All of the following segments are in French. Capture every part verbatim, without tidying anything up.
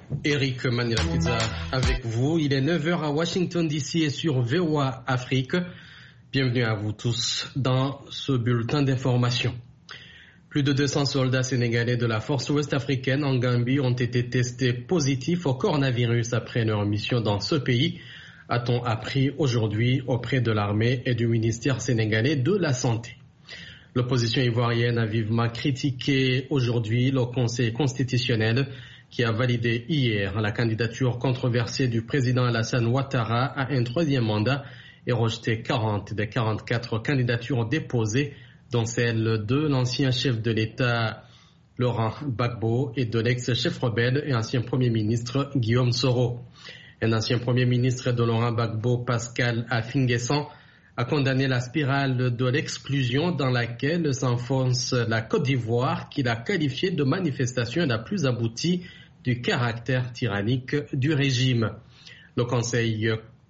Eric Manila-Pizza avec vous. Il est neuf heures à Washington D C et sur V O A Afrique. Bienvenue à vous tous dans ce bulletin d'information. Plus de deux cents soldats sénégalais de la force ouest-africaine en Gambie ont été testés positifs au coronavirus après leur mission dans ce pays, a-t-on appris aujourd'hui auprès de l'armée et du ministère sénégalais de la Santé. L'opposition ivoirienne a vivement critiqué aujourd'hui le Conseil constitutionnel qui a validé hier la candidature controversée du président Alassane Ouattara à un troisième mandat et rejeté quarante des quarante-quatre candidatures déposées, dont celle de l'ancien chef de l'État Laurent Gbagbo et de l'ex-chef rebelle et ancien Premier ministre Guillaume Soro. Un ancien Premier ministre de Laurent Gbagbo, Pascal Affi-N'Guessan, a condamné la spirale de l'exclusion dans laquelle s'enfonce la Côte d'Ivoire, qu'il a qualifiée de manifestation la plus aboutie du caractère tyrannique du régime. Le Conseil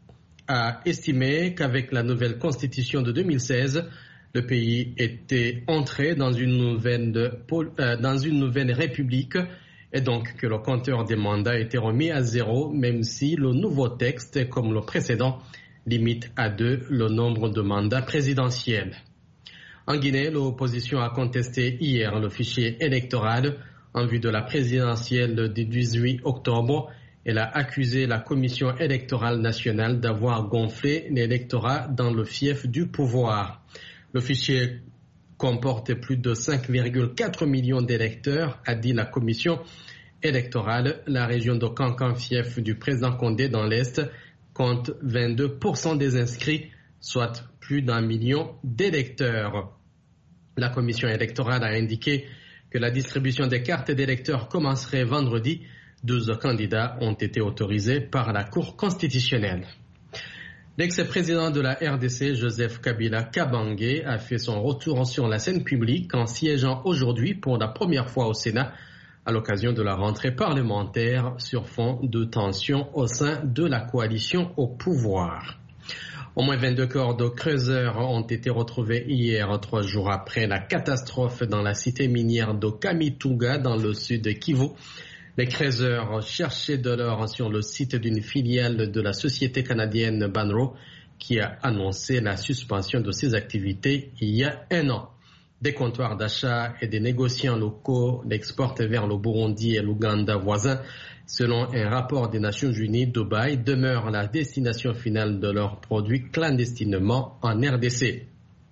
a estimé qu'avec la nouvelle constitution de deux mille seize, le pays était entré dans une nouvelle, euh, dans une nouvelle république et donc que le compteur des mandats était remis à zéro, même si le nouveau texte, comme le précédent, limite à deux le nombre de mandats présidentiels. En Guinée, l'opposition a contesté hier le fichier électoral en vue de la présidentielle du dix-huit octobre. Elle a accusé la Commission électorale nationale d'avoir gonflé l'électorat dans le fief du pouvoir. Le fichier comporte plus de cinq virgule quatre millions d'électeurs, a dit la Commission électorale. La région de Kankan, fief du président Condé dans l'Est, compte vingt-deux pour cent des inscrits, soit plus d'un million d'électeurs. La commission électorale a indiqué que la distribution des cartes d'électeurs commencerait vendredi. douze candidats ont été autorisés par la Cour constitutionnelle. L'ex-président de la R D C, Joseph Kabila Kabange, a fait son retour sur la scène publique en siégeant aujourd'hui pour la première fois au Sénat à l'occasion de la rentrée parlementaire sur fond de tensions au sein de la coalition au pouvoir. Au moins vingt-deux corps de creuseurs ont été retrouvés hier, trois jours après la catastrophe dans la cité minière de Kamituga dans le sud de Kivu. Les creuseurs cherchaient de l'or sur le site d'une filiale de la société canadienne Banro qui a annoncé la suspension de ses activités il y a un an. Des comptoirs d'achat et des négociants locaux l'exportent vers le Burundi et l'Ouganda voisins. Selon un rapport des Nations Unies, Dubaï demeure la destination finale de leurs produits clandestinement en R D C.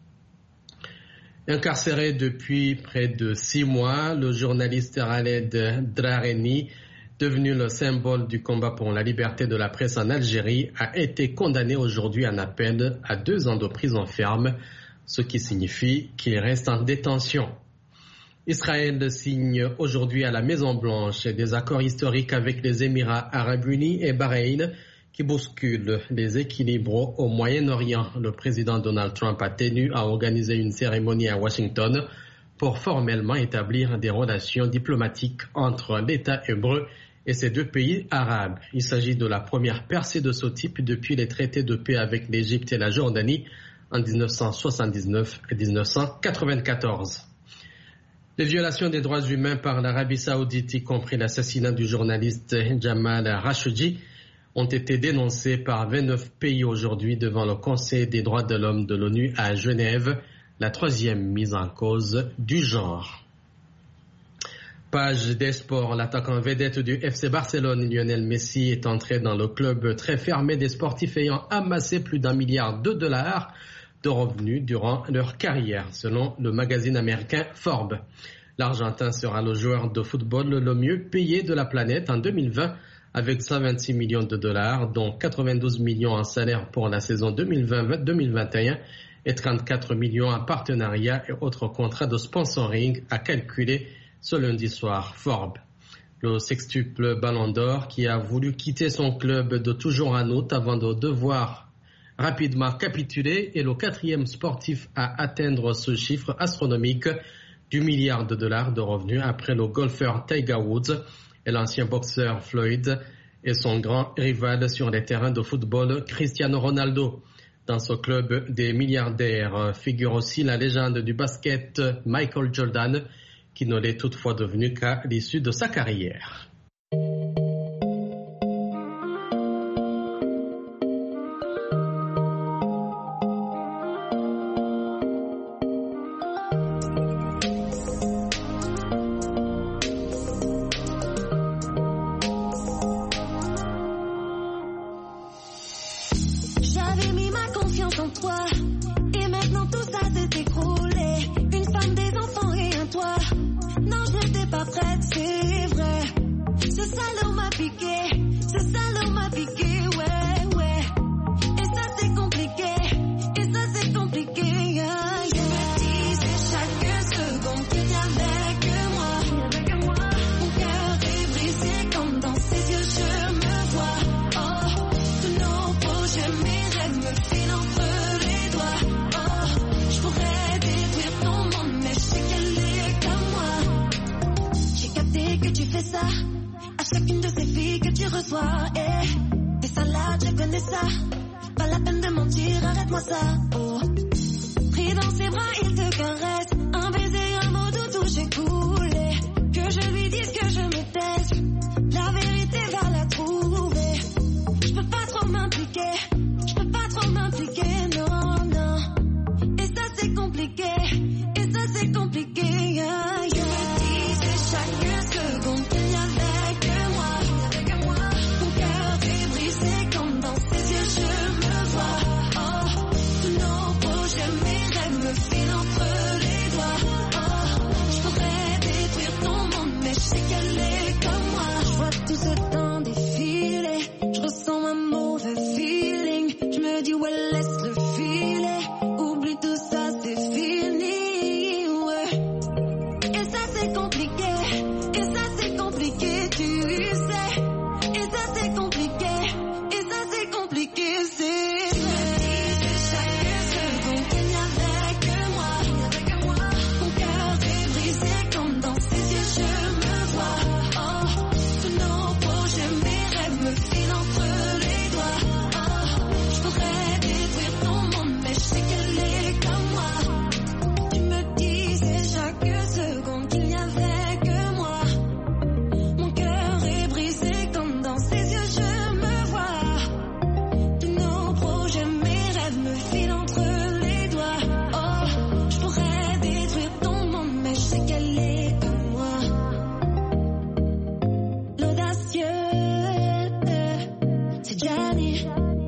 Incarcéré depuis près de six mois, le journaliste Khaled Drareni, devenu le symbole du combat pour la liberté de la presse en Algérie, a été condamné aujourd'hui en appel à deux ans de prison ferme, ce qui signifie qu'il reste en détention. Israël signe aujourd'hui à la Maison-Blanche des accords historiques avec les Émirats arabes unis et Bahreïn qui bousculent les équilibres au Moyen-Orient. Le président Donald Trump a tenu à organiser une cérémonie à Washington pour formellement établir des relations diplomatiques entre l'État hébreu et ces deux pays arabes. Il s'agit de la première percée de ce type depuis les traités de paix avec l'Égypte et la Jordanie en dix-neuf cent soixante-dix-neuf et dix-neuf cent quatre-vingt-quatorze. Les violations des droits humains par l'Arabie saoudite, y compris l'assassinat du journaliste Jamal Khashoggi, ont été dénoncées par vingt-neuf pays aujourd'hui devant le Conseil des droits de l'homme de l'ONU à Genève, la troisième mise en cause du genre. Page des sports, l'attaquant vedette du F C Barcelone, Lionel Messi, est entré dans le club très fermé des sportifs ayant amassé plus d'un milliard de dollars de revenus durant leur carrière, selon le magazine américain Forbes. L'Argentin sera le joueur de football le mieux payé de la planète en deux mille vingt avec cent vingt-six millions de dollars, dont quatre-vingt-douze millions en salaire pour la saison deux mille vingt deux mille vingt et un et trente-quatre millions en partenariat et autres contrats de sponsoring, a calculé ce lundi soir Forbes. Le sextuple Ballon d'Or, qui a voulu quitter son club de toujours en août avant de devoir rapidement capituler, est le quatrième sportif à atteindre ce chiffre astronomique du milliard de dollars de revenus après le golfeur Tiger Woods et l'ancien boxeur Floyd et son grand rival sur les terrains de football Cristiano Ronaldo. Dans ce club des milliardaires figure aussi la légende du basket Michael Jordan, qui ne l'est toutefois devenu qu'à l'issue de sa carrière. tu fais ça à chacune de ces filles que tu reçois. Eh, tes salades, je connais ça. Pas la peine de mentir, arrête-moi ça. Oh. Pris dans ses bras, il te caresse. Un baiser, un mot doudou, j'ai coulé. Que je lui dise que je me taise. La vérité va la trouver. Je peux pas trop m'impliquer. Je peux pas trop m'impliquer, non, non. Et ça c'est compliqué. Et ça c'est compliqué, yeah, yeah. Tu me dis c'est chaque seconde qu'il n'y avait que moi. Que moi. Mon cœur est brisé comme dans ses yeux je me vois. Oh, tous nos projets, mes rêves me filent entre les doigts. Oh, je pourrais détruire ton monde, mais je sais qu'elle est comme moi. Je vois tout ce temps défiler. Je ressens un mauvais feeling. Je me dis ouais, laisse-le filer. Oublie tout ça, c'est fini, ouais. Et ça c'est compliqué. Et ça c'est compliqué, tu sais. Et ça c'est compliqué. Et ça c'est compliqué, c'est. Tu me dis chaque seconde qu'il n'y avait que moi. Mon cœur est brisé comme dans ses yeux je me vois. Oh, tous nos projets, mes rêves me filent entre les doigts. Oh, je pourrais détruire ton monde, mais je sais qu'elle est comme moi. Tu me disais chaque seconde qu'il n'y avait que moi. Mon cœur est brisé comme dans ses yeux je me vois. Tous nos projets, mes rêves me filent entre les doigts. Oh, je pourrais détruire ton monde, mais je sais qu'elle est comme moi. L'audacieux, c'est Gianni.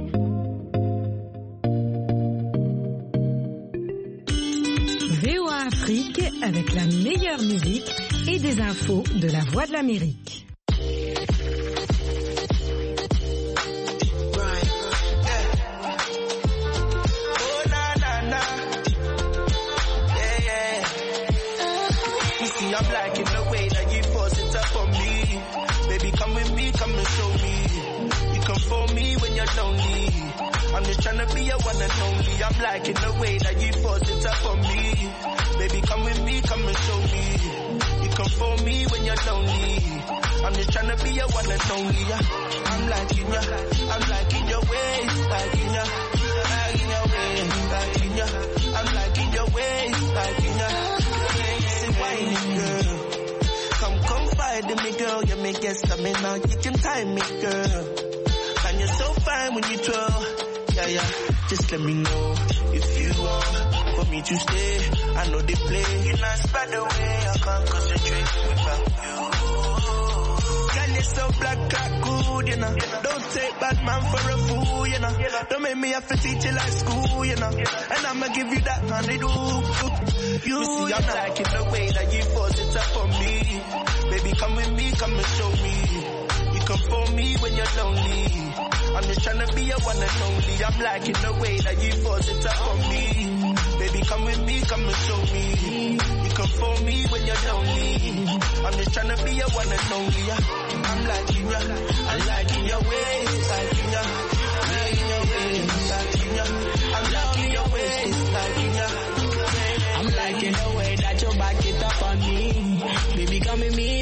V O A Afrique avec la meilleure musique et des infos de la Voix de l'Amérique. Oh na na na, yeah yeah. You see, I'm liking the way that you force it up on me. Baby, come with me, come and show me. You come for me when you're lonely. I'm just tryna be your one and only. I'm liking the way that you force it up on me. Baby, come with me, come and show me. You come for me when you're lonely. I'm just tryna be your one and only. Yeah. I'm liking ya, I'm liking your ways, liking ya, liking your ways, liking ya. I'm liking your ways, liking ya. Say whining girl, come confide in me, girl. You make it stamina, you can time me, girl. And you're so fine when you twirl. Yeah, yeah, just let me know if you want for me to stay. I know they play. You're not by the way, I can't concentrate without you. Girl, you're so black, cat good, you know. Don't take bad man for a fool, you know. Don't make me have to teach you like school, you know. And I'ma give you that honey do. You, you see, I'm liking the way that you force it up on me. Baby, come with me, come and show me. You come for me when you're lonely. I'm just tryna be your one and only. I'm liking the way that you force it up on me. Baby, come with me, come and show me. You come for me when you're lonely. I'm just tryna be your one and only. I'm liking ya, I'm liking your ways, liking ya, liking your ways, liking ya. I'm liking your ways, liking ya. I'm liking the way that you back it up on me. Baby, come with me,